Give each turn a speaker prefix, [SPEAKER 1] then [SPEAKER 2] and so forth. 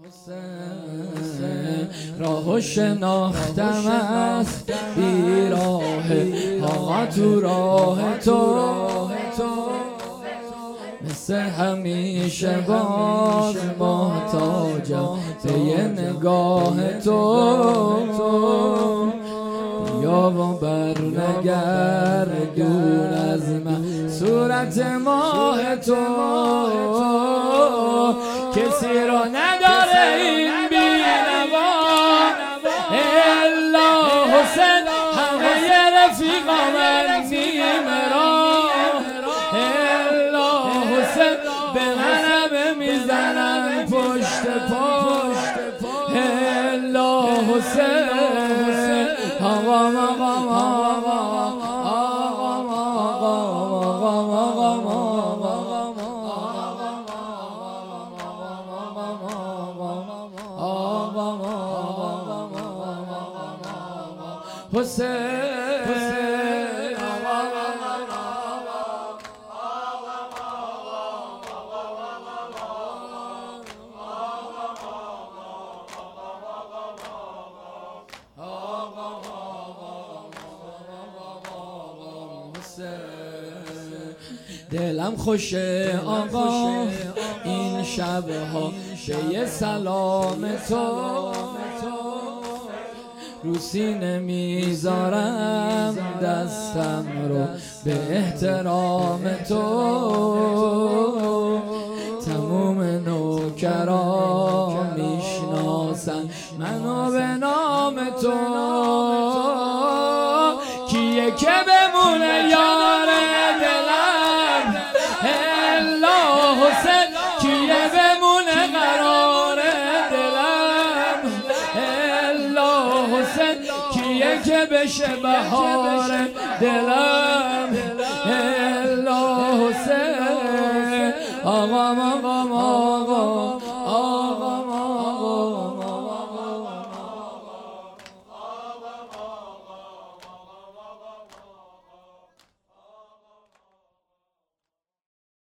[SPEAKER 1] راه شناختم است بیراه آقا تو راه تو مثل همیشه باز محتاجم به یه نگاه تو بیا و بر نگردون از من صورت ماه تو کسی را نداره این بینوا الا حسین همه رفیقا من نیمرا الا حسین به منم میزنن پشت پشت الا حسین آقا دلم خوشه آقا این شبها به یه سلام تو رو سینه میذارم دستم رو به احترام تو تموم نوکران میشناسن منو به نام تو کیه که بمونه یار دلم الا حسین کیه بمونه قرار دلم الا حسین کیه که بشه بهار دلم الا حسین آقا